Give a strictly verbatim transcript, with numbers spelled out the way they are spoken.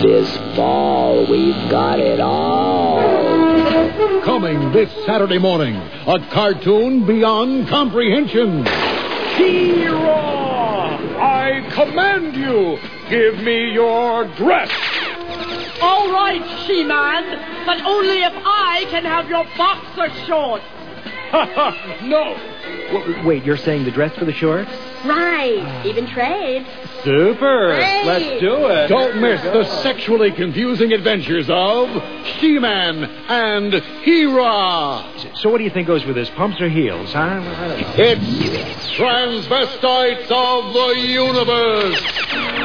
This fall, we've got it all. Coming this Saturday morning, a cartoon beyond comprehension. She-Ra! I command you, give me your dress. All right, She-Man, but only if I can have your boxer shorts. No. W- wait, you're saying the dress for the shorts? Right. Even trade. Super. Great. Let's do it. Don't miss the sexually confusing adventures of She-Man and He-Ra. So what do you think goes with this, pumps or heels, huh? I don't know. It's Transvestites of the Universe.